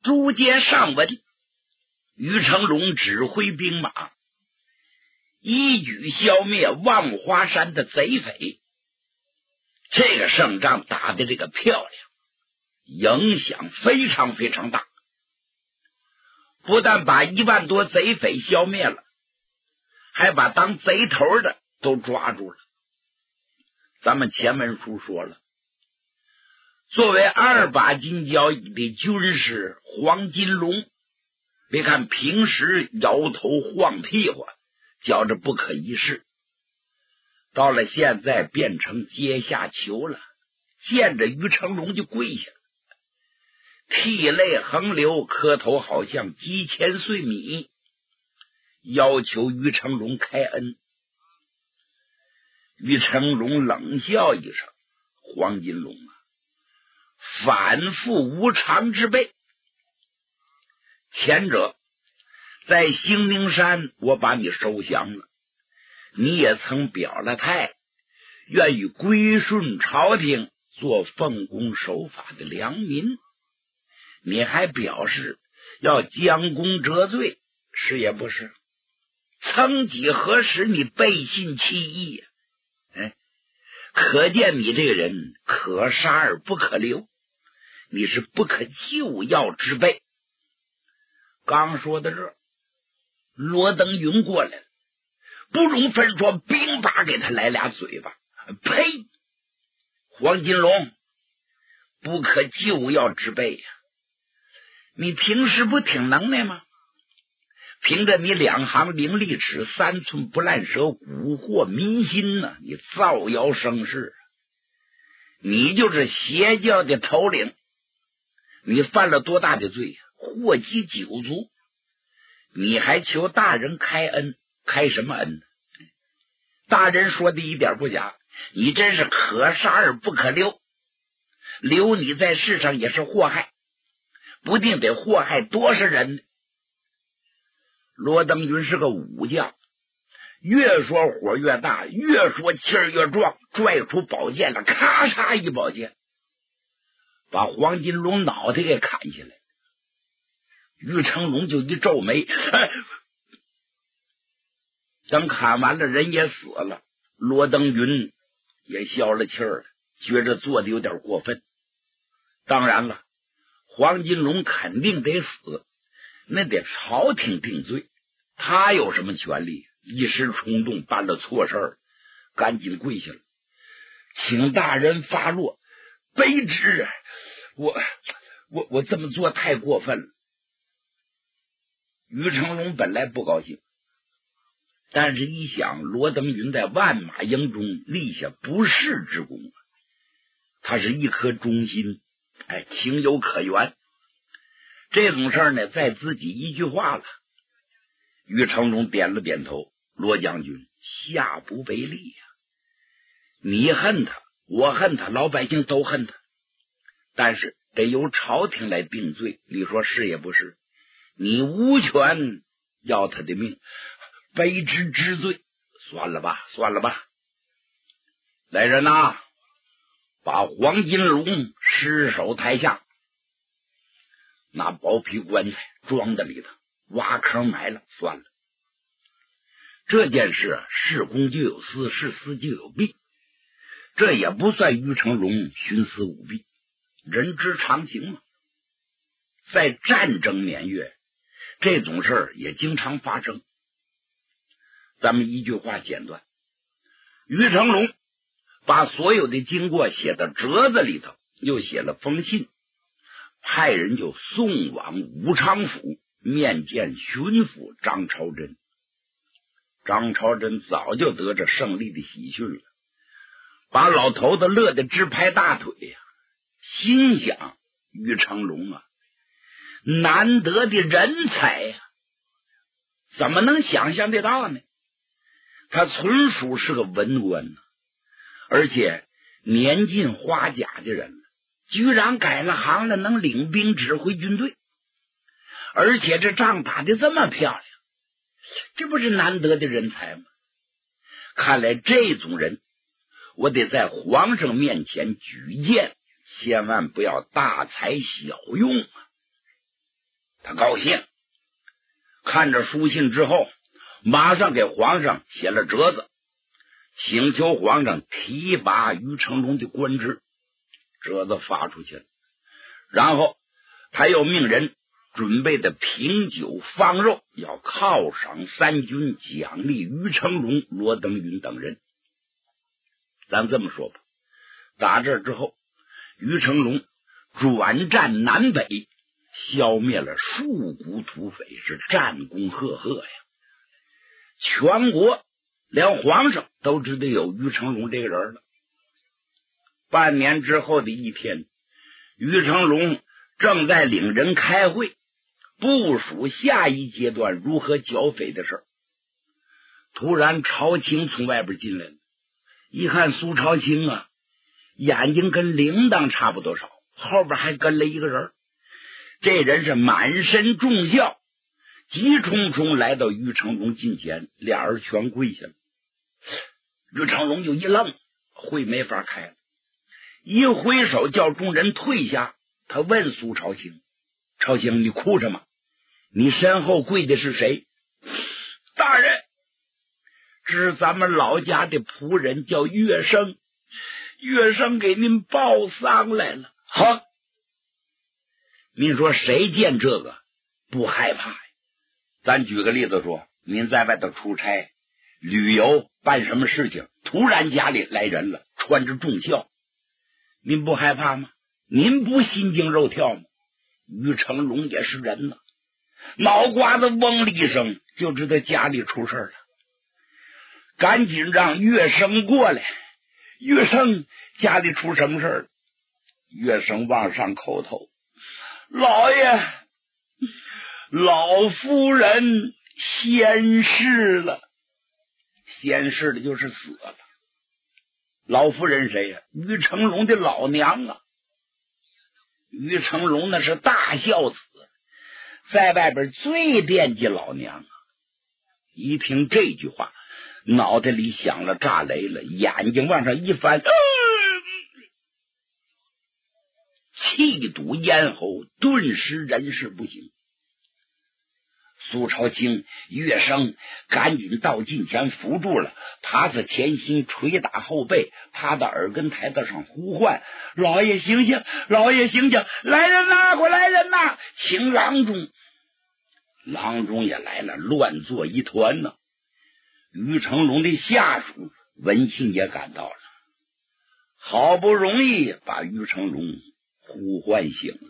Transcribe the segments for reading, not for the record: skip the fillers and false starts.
逐节上文，于成龙指挥兵马一举消灭望华山的贼匪。这个胜仗打的这个漂亮，影响非常非常大，不但把1万多贼匪消灭了，还把当贼头的都抓住了。咱们前文书说了，作为2把金交椅的军师黄金龙，别看平时摇头晃屁股，觉着不可一世，到了现在变成阶下囚了，见着于成龙就跪下，涕泪横流，磕头好像鸡千岁米，要求于成龙开恩。于成龙冷笑一声：黄金龙啊，反复无常之辈。前者在兴宁山我把你收降了，你也曾表了态，愿意归顺朝廷，做奉公守法的良民。你还表示要将功折罪，是也不是？曾几何时你背信弃义呀？可见你这个人可杀而不可留，你是不可救药之辈。刚说到这儿，罗登云过来了，不容分说，兵把给他来俩嘴巴。呸！黄金龙，不可救药之辈呀！你平时不挺能耐吗？凭着你2行伶俐齿，3寸不烂舌，蛊惑民心呢，你造谣生事，你就是邪教的头领。你犯了多大的罪呀？祸及9族，你还求大人开恩？开什么恩呢？大人说的一点不假，你真是可杀而不可留，留你在世上也是祸害，不定得祸害多少人呢。罗登云是个武将，越说火越大，越说气儿越壮，拽出宝剑了，咔嚓一宝剑，把黄金龙脑袋给砍下来。于成龙就一皱眉，等砍完了，人也死了，罗登云也消了气儿了，觉着做的有点过分。当然了，黄金龙肯定得死，那得朝廷定罪，他有什么权利？一时冲动办了错事儿，赶紧跪下了，请大人发落，卑职我这么做太过分了。于成龙本来不高兴，但是一想罗登云在万马营中立下不世之功，他是一颗忠心，情有可原。这种事儿呢，在自己一句话了。于成龙点了点头，罗将军下不为例呀，你恨他，我恨他，老百姓都恨他，但是得由朝廷来定罪，你说是也不是？你无权要他的命，卑职知罪，算了吧，算了吧。来人呐，把黄金龙尸首抬下，拿薄皮棺材装在里头，挖坑埋了，算了。这件事是公就有私，是私就有弊，这也不算于成龙徇私舞弊，人之常情嘛。在战争年月，这种事儿也经常发生。咱们一句话简短，于成龙把所有的经过写到折子里头，又写了封信，派人就送往武昌府面见巡抚张超真。张超真早就得着胜利的喜讯了，把老头子乐得直拍大腿呀，心想于成龙啊，难得的人才呀，怎么能想象得到呢？他纯属是个文官呢，而且年近花甲的人了，居然改了行了，能领兵指挥军队，而且这仗打得这么漂亮，这不是难得的人才吗？看来这种人我得在皇上面前举荐，千万不要大材小用啊。 他高兴，看着书信之后，马上给皇上写了折子，请求皇上提拔于成龙的官职。折子发出去了，然后他又命人准备的品酒放肉，要犒赏三军，奖励于成龙、罗登云等人。咱这么说吧，打这之后，于成龙转战南北，消灭了数股土匪，是战功赫赫呀。全国连皇上都知道有于成龙这个人了。半年之后的一天，于成龙正在领人开会，部署下一阶段如何剿匪的事。突然朝廷从外边进来了，一看苏朝清啊，眼睛跟铃铛差不多少，后边还跟了一个人。这人是满身重孝，急冲冲来到于成龙近前，俩人全跪下了。于成龙就一愣，会没法开了，一挥手叫众人退下。他问苏朝清：朝清，你哭什么？你身后跪的是谁？大人，这是咱们老家的仆人，叫岳生，岳生给您报丧来了。好，您说谁见这个不害怕呀？咱举个例子说，您在外头出差、旅游、办什么事情，突然家里来人了，穿着重孝，您不害怕吗？您不心惊肉跳吗？于成龙也是人呢，脑瓜子嗡了一声，就知道家里出事了，赶紧让岳生过来。岳生，家里出什么事了？岳生往上叩头：老爷，老夫人仙逝了。仙逝的就是死了。老夫人谁呀？于成龙的老娘啊。于成龙那是大孝子，在外边最惦记老娘啊。一听这句话，脑袋里响了炸雷了，眼睛往上一翻，气堵咽喉，顿时人事不省。苏朝清、岳生赶紧到近前扶住了，趴在前心，捶打后背，趴到耳根台子上呼唤：老爷醒醒，老爷醒醒，来人呐，快来人呐，请郎中。郎中也来了，乱作一团呢。于成龙的下属文庆也赶到了，好不容易把于成龙呼唤醒了。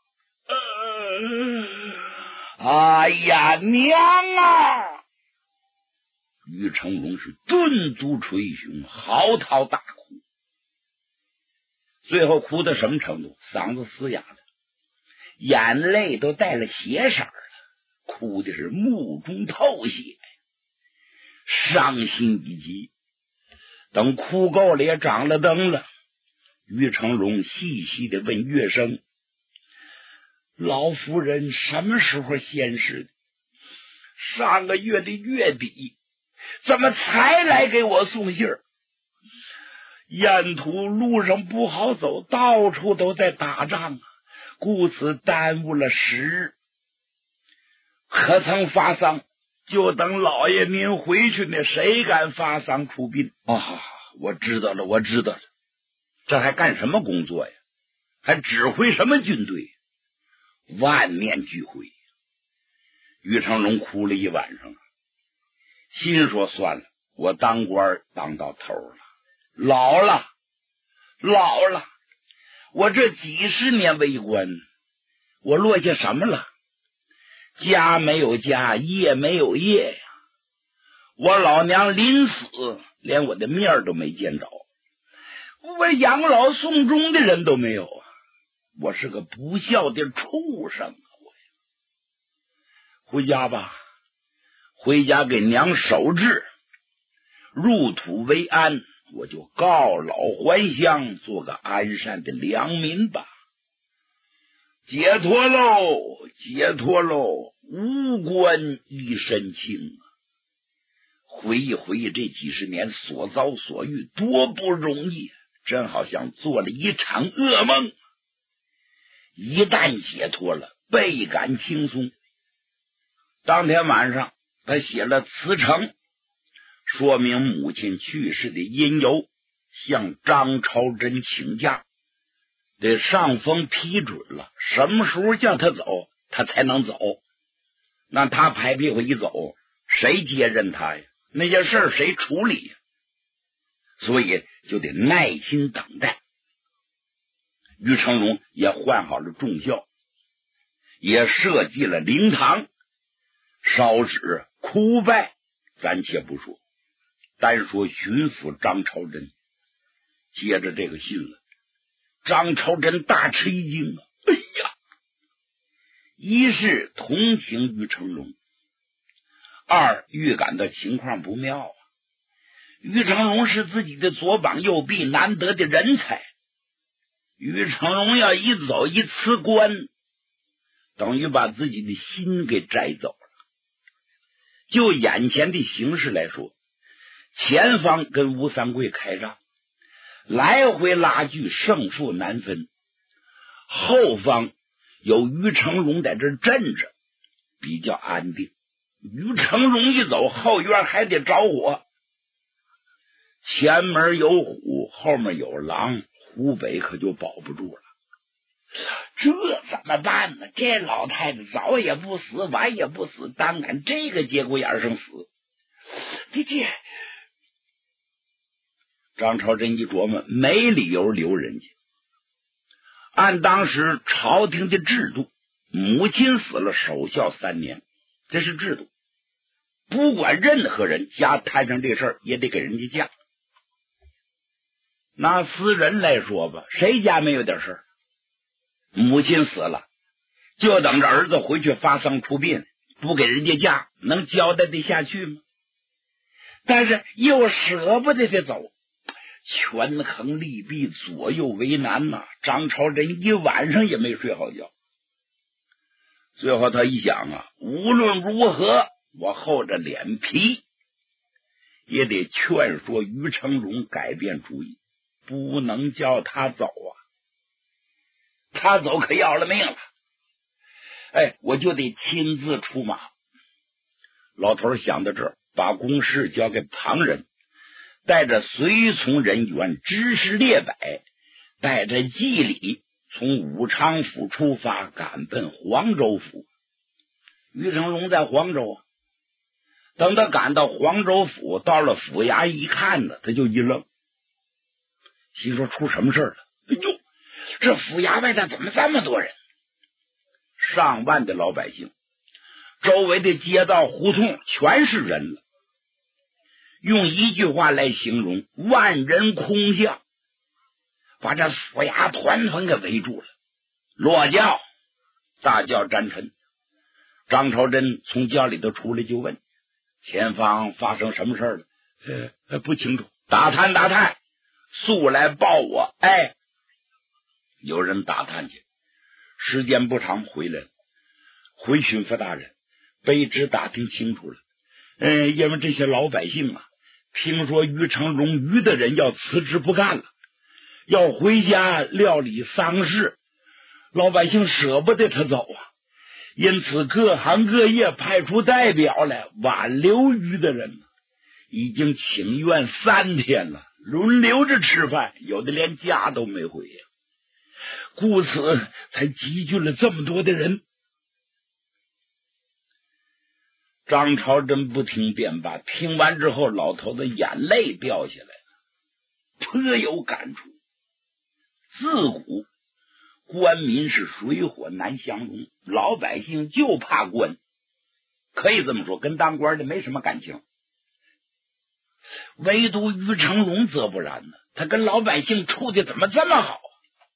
哎呀，娘啊！于成龙是顿足捶胸，嚎啕大哭，最后哭到什么程度？嗓子嘶哑了，眼泪都带了血色了，哭的是目中透血，伤心以极。等哭够了，也长了灯了，于成龙细细的问岳生：老夫人什么时候仙逝的？上个月的月底，怎么才来给我送信儿？沿途路上不好走，到处都在打仗啊，故此耽误了时日，可曾发丧？就等老爷您回去呢，谁敢发丧出殡啊？我知道了，我知道了，这还干什么工作呀？还指挥什么军队？万念俱灰。于成龙哭了一晚上，心说算了，我当官当到头了，老了，我这几十年为官，我落下什么了？家没有家，业没有业呀。我老娘临死连我的面都没见着，我养老送终的人都没有啊！我是个不孝的畜生啊！回家吧，回家给娘守制，入土为安，我就告老还乡，做个安善的良民吧。解脱喽，解脱喽，无官一身轻啊！回忆回忆这几十年所遭所遇，多不容易，真好像做了一场噩梦。一旦解脱了， 倍感轻松。当天晚上，他写了辞呈，说明母亲去世的因由，向张朝珍请假，得上峰批准了，什么时候叫他走，他才能走。那他拍屁股一走，谁接任他呀？那些事儿谁处理呀？所以就得耐心等待。于成龙也换好了重孝，也设计了灵堂，烧纸哭拜暂且不说，单说巡抚张朝珍接着这个信了，张朝珍大吃一惊啊！哎呀，一是同情于成龙，二预感到情况不妙啊。于成龙是自己的左膀右臂，难得的人才，于成龙要一走一辞官，等于把自己的心给摘走了。就眼前的形势来说，前方跟吴三桂开仗，来回拉锯，胜负难分，后方有于成龙在这镇着，比较安定。于成龙一走，后院还得着火，前门有虎，后面有狼，湖北可就保不住了。这怎么办呢？这老太太早也不死，晚也不死，当赶这个节骨眼上死，这张朝珍一琢磨，没理由留人家。按当时朝廷的制度，母亲死了守孝3年，这是制度，不管任何人家摊上这事儿也得给人家嫁。拿私人来说吧，谁家没有点事儿？母亲死了，就等着儿子回去发丧出殡，不给人家嫁，能交代得下去吗？但是又舍不得他走，权衡利弊，左右为难呐。张朝珍一晚上也没睡好觉。最后他一想啊，无论如何，我厚着脸皮也得劝说于成龙改变主意，不能叫他走啊。他走可要了命了，我就得亲自出马。老头想到这儿，把公事交给旁人，带着随从人员，知识列摆，带着祭礼，从武昌府出发，赶奔黄州府。于成龙在黄州啊，等他赶到黄州府，到了府衙一看呢，他就一愣，心说出什么事了？哎呦，这府衙外头怎么这么多人？上万的老百姓，周围的街道胡同全是人了。用一句话来形容，万人空巷，把这府衙团团给围住了。落轿，大轿沾尘。张朝珍从轿里头出来就问，前方发生什么事了？不清楚。打探，速来报我。有人打探去，时间不长回来了，回巡抚大人，卑职打听清楚了。因为这些老百姓啊，听说于成龙于的人要辞职不干了，要回家料理丧事，老百姓舍不得他走啊，因此各行各业派出代表来挽留于的人，已经请愿3天了，轮流着吃饭，有的连家都没回呀。故此才集聚了这么多的人。张朝珍不听便罢，听完之后，老头子眼泪掉下来了，颇有感触。自古官民是水火难相容，老百姓就怕官，可以这么说，跟当官的没什么感情。唯独于成龙则不然呢，他跟老百姓处的怎么这么好？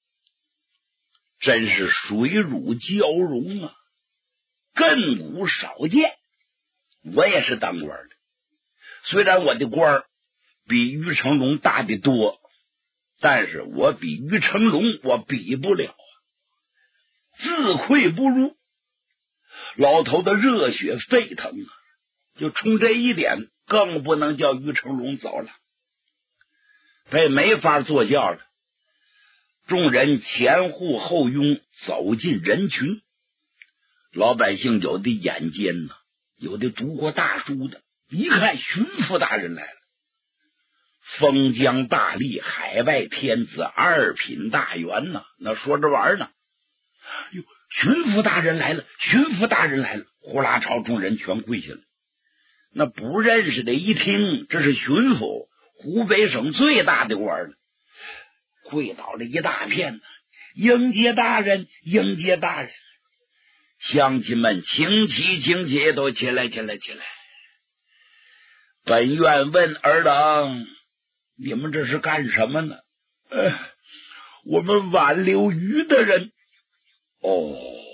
真是水乳交融啊，亘古少见。我也是当官的，虽然我的官比于成龙大得多，但是我比于成龙我比不了啊，自愧不如。老头的热血沸腾啊，就冲这一点，更不能叫于成龙走了。他也没法坐轿了，众人前呼后拥走进人群， 老百姓有的眼尖呢，有的读过大书的，一看巡抚大人来了，封疆大吏，海外天子，二品大员呢，那说着玩呢。哟，巡抚大人来了，巡抚大人来了！呼啦朝众人全跪下了。那不认识的一听，这是巡抚，湖北省最大的官了，跪倒了一大片呢。迎接大人，迎接大人！乡亲们，请起，请起，都起来，起来，起来！本院问尔等，你们这是干什么呢？我们挽留于的人。哦，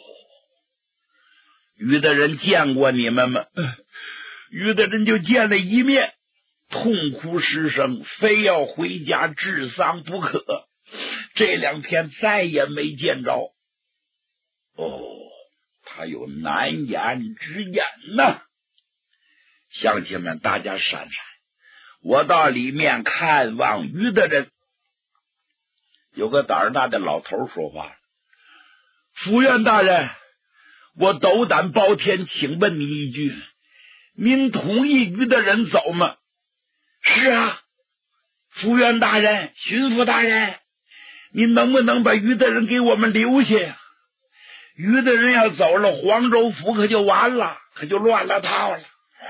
于的人见过你们吗？于的人就见了一面，痛哭失声，非要回家治丧不可。这2天再也没见着。哦，他有难言之隐呐。乡亲们，大家闪闪，我到里面看望于的人。有个胆儿大的老头说话了：府院大人，我斗胆包天，请问你一句，您同意于的人走吗？是啊，府院大人，巡抚大人，您能不能把于的人给我们留下呀？于的人要走了，黄州府可就完了，可就乱了套了。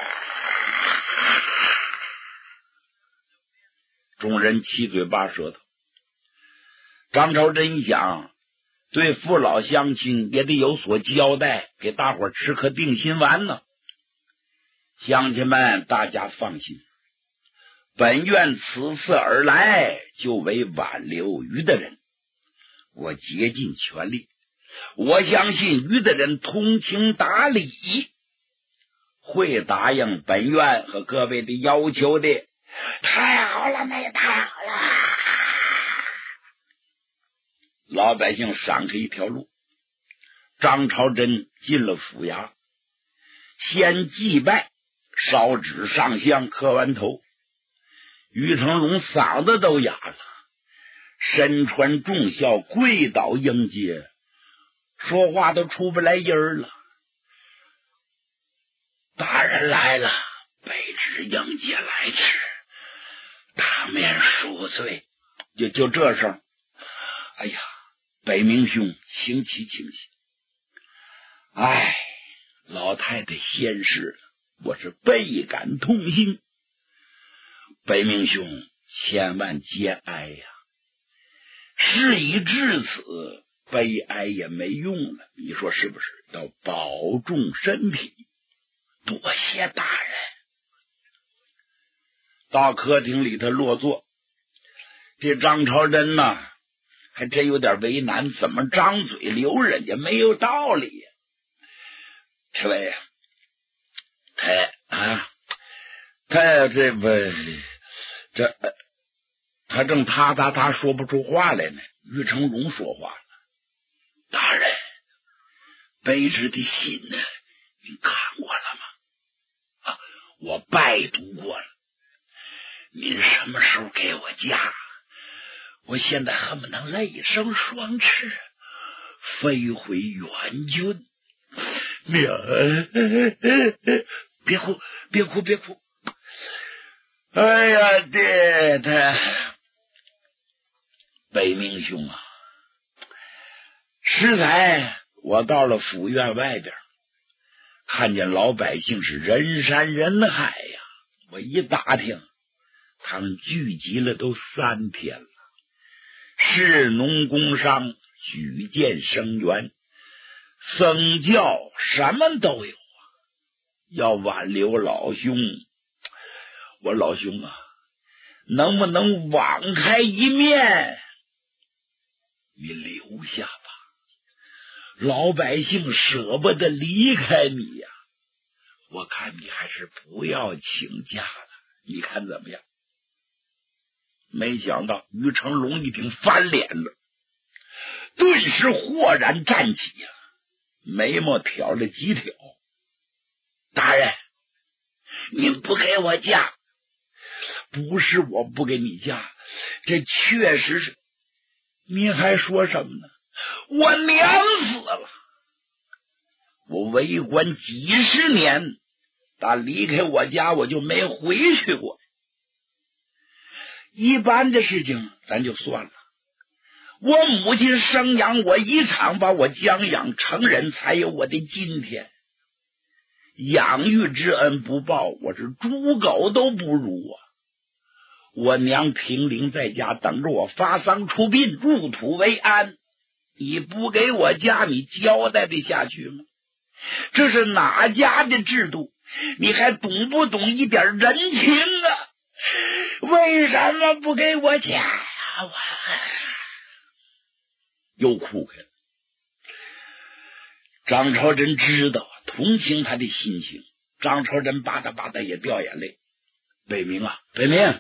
众人七嘴八舌头。张朝真想，对父老乡亲也得有所交代，给大伙吃颗定心丸呢。乡亲们，大家放心，本院此次而来，就为挽留于的人，我竭尽全力。我相信于的人通情达理，会答应本院和各位的要求的。太好了，那也太好了！老百姓闪开一条路。张朝真进了府衙，先祭拜，烧纸上香，磕完头。于成龙嗓子都哑了，身穿重孝，跪倒迎接，说话都出不来音儿了。大人来了，卑职迎接来迟，当面赎罪。就这声。哎呀，北明兄，请起，请起。哎，老太太仙逝了，我是倍感痛心。北明兄，千万节哀呀！事已至此，悲哀也没用了，你说是不是？要保重身体。多谢大人。到客厅里头落座，这张朝真呐，还真有点为难，怎么张嘴留人家没有道理呀？这位，他这不他正他说不出话来呢。于成龙说话了：大人，卑职的信呢，您看过了吗？啊，我拜读过了。您什么时候给我家？我现在恨不能泪生双翅，飞回原军。别哭，别哭，别哭！哎呀，爹他北明兄啊，适才我到了府院外边，看见老百姓是人山人海呀。我一打听，他们聚集了都3天了，士农工商，举荐生源，僧教什么都有啊。要挽留老兄，我老兄啊，能不能网开一面？你留下吧，老百姓舍不得离开你呀。我看你还是不要请假了，你看怎么样？没想到于成龙一听翻脸了，顿时豁然站起呀，眉毛挑了几挑。大人，您不给我假，不是我不给你假，这确实是。您还说什么呢？我娘死了， 我为官几十年，但离开我家我就没回去过。一般的事情咱就算了，我母亲生养我一场，把我将养成人，才有我的今天。养育之恩不报，我是猪狗都不如啊！我娘平灵在家等着我发丧出殡，入土为安，你不给我家，你交代得下去吗？这是哪家的制度？你还懂不懂一点人情啊？为什么不给我家呀？又哭开了。张朝珍知道，同情他的心情。张朝珍吧嗒吧嗒也掉眼泪。北明啊，北明，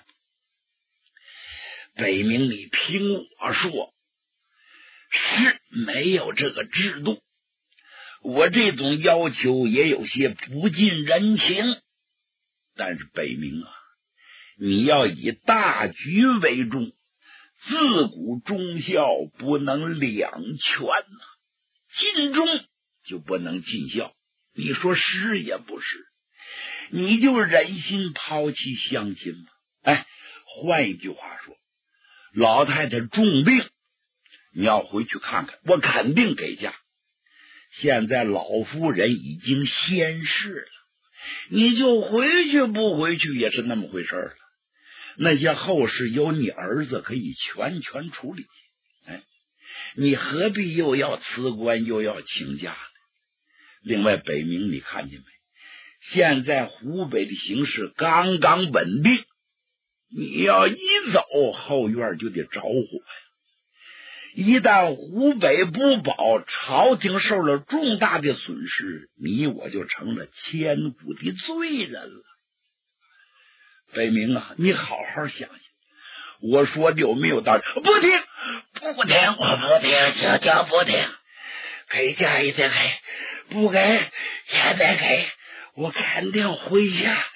北明，你听我说，是没有这个制度，我这种要求也有些不近人情，但是北明啊，你要以大局为重，自古忠孝不能两全呐，尽忠就不能尽孝，你说是也不是？你就忍心抛弃乡亲吗？哎，换一句话说，老太太重病，你要回去看看，我肯定给假。现在老夫人已经仙逝了，你就回去不回去也是那么回事了。那些后事由你儿子可以全权处理，哎，你何必又要辞官又要请假呢？另外，北明你看见没？现在湖北的形势刚刚稳定，你要一走，后院就得着火呀。一旦湖北不保，朝廷受了重大的损失，你我就成了千古的罪人了。北明啊，你好好想想，我说的有没有道理？不听，我不听，就不听。给假也得给，不给也得给，我肯定回家。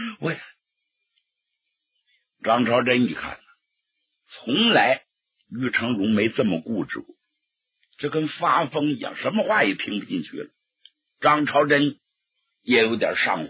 张朝珍一看，从来于成荣没这么固执过，这跟发疯一样，什么话也听不进去了。张朝珍也有点上火，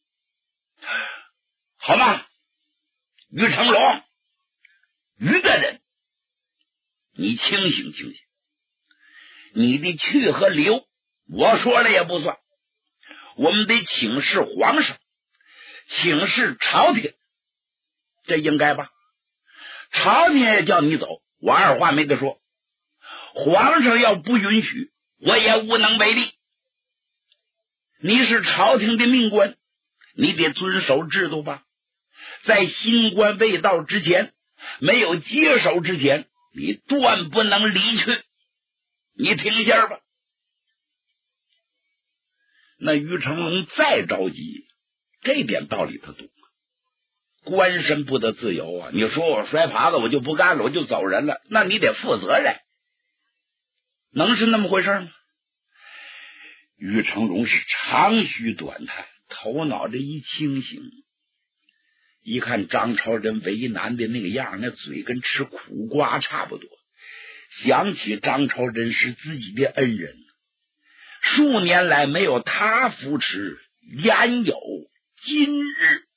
好吧，于成龙，于大人，你清醒清醒，你的去和留我说了也不算，我们得请示皇上，请示朝廷，这应该吧？朝廷也叫你走，我二话没得说。皇上要不允许，我也无能为力。你是朝廷的命官，你得遵守制度吧？在新官未到之前，没有接手之前，你断不能离去。你听一下吧。那于成龙再着急，这点道理他懂。官身不得自由啊！你说我摔耙子我就不干了，我就走人了，那你得负责任，能是那么回事吗？于成龙是长吁短叹，头脑这一清醒，一看张朝珍为难的那个样，那嘴跟吃苦瓜差不多，想起张朝珍是自己的恩人，数年来没有他扶持，焉有今日？